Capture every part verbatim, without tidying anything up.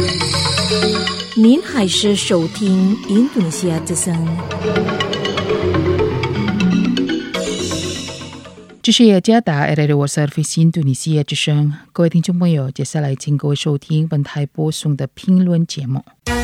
您还是收听印度尼西亚之声。 这是雅加达 Radio Service 印度尼西亚之声，各位听众朋友，接下来请各位收听本台播送的评论节目。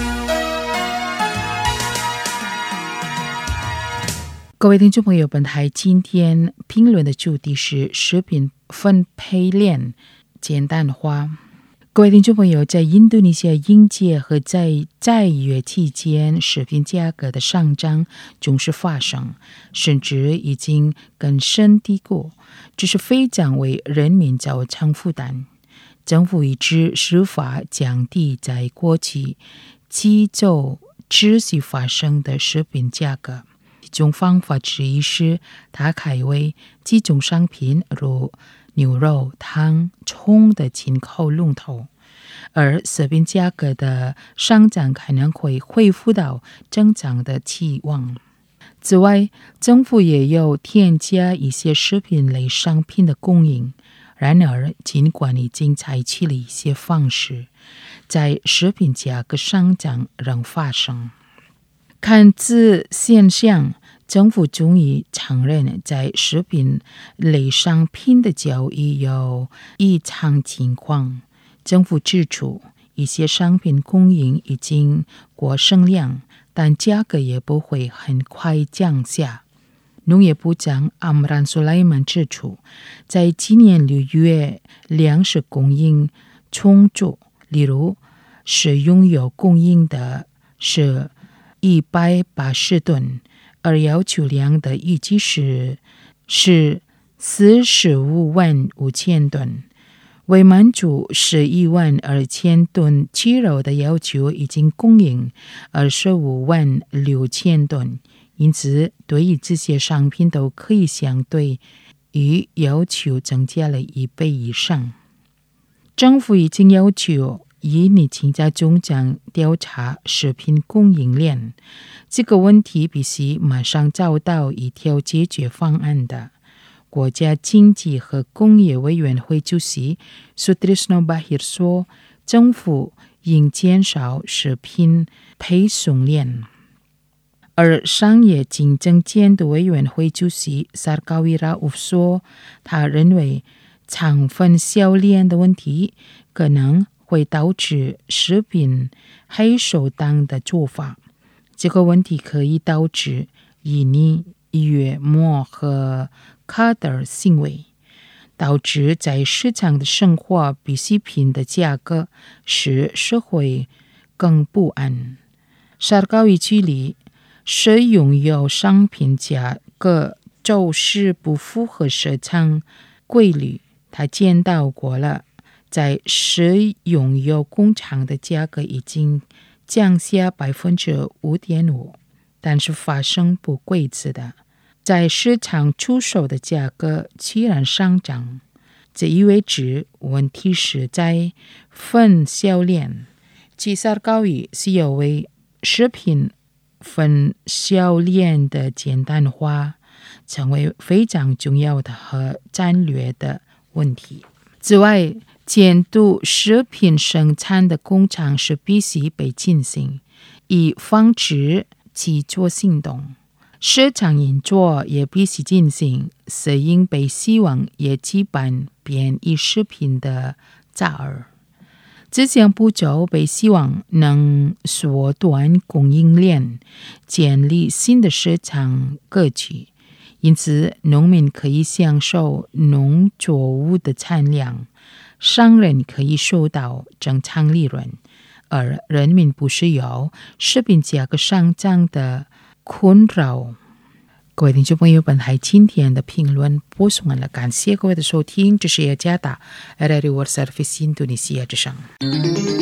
各位听众朋友，本台今天评论的主题是食品分配链简单化。各位听众朋友，在印度尼西亚应届和在在约期间，食品价格的上涨总是发生，甚至已经根深蒂固，这是非常为人民造成负担。政府一直设法降低在过去几周持续发生的食品价格。一种方法之一是它改为几种商品如牛肉、汤、葱的进口龙头，而食品价格的上涨可能会恢复到正常的期望。此外，政府也有添加一些食品类商品的供应，然而尽管已经采取了一些方式，在食品价格上涨仍发生。看此现象，政府终于承认在食品类商品的交易有异常情况。政府指出，一些商品供应已经过剩量，但价格也不会很快降下。农业部长阿姆兰苏莱曼指出，在今年六月粮食供应充足，例如是拥有供应的是一百八十吨，而要求量的预计是是四十五万五千吨。为满足十一万二千吨鸡肉的要求，已经供应二十五万六千吨，因此对于这些商品都可以相对于要求增加了一倍以上。政府已经要求印尼请在中将调查食品供应链，这个问题必须马上找到一条解决方案的。国家经济和工业委员会主席 Sutrisno Bahir 说，政府应减少食品配送链。而商业竞争监督委员会主席 Sarkawi Rauf 说，他认为长分销链的问题可能会导致食品黑手党的做法，这个问题可以导致印尼约末和卡德尔行为，导致在市场的生活必需品的价格使社会更不安。沙尔高维举例，是拥有商品价格就是不符合市场规律。他见到过了，在是拥有工厂的价格已经降下百分之五点五，但是发生不规则的。在市场出售的价格虽然上涨，这意味着问题是在分销链。吉萨高于是有为食品分销链的简单化成为非常重要的和战略的问题。此外，监督食品生产的工厂是必须被进行，以防止其做行动。市场运作也必须进行，适应被希望也基本便宜食品的杂儿。这项步骤被希望能缩短供应链，建立新的市场格局，因此农民可以享受农作物的产量，商人可以收到正常利润，而人民不是由食品价格上涨的困扰。各位听众朋友，本台今天的评论播送完了，感谢各位的收听，这是雅加达 Radio Service 印度尼西亚之声。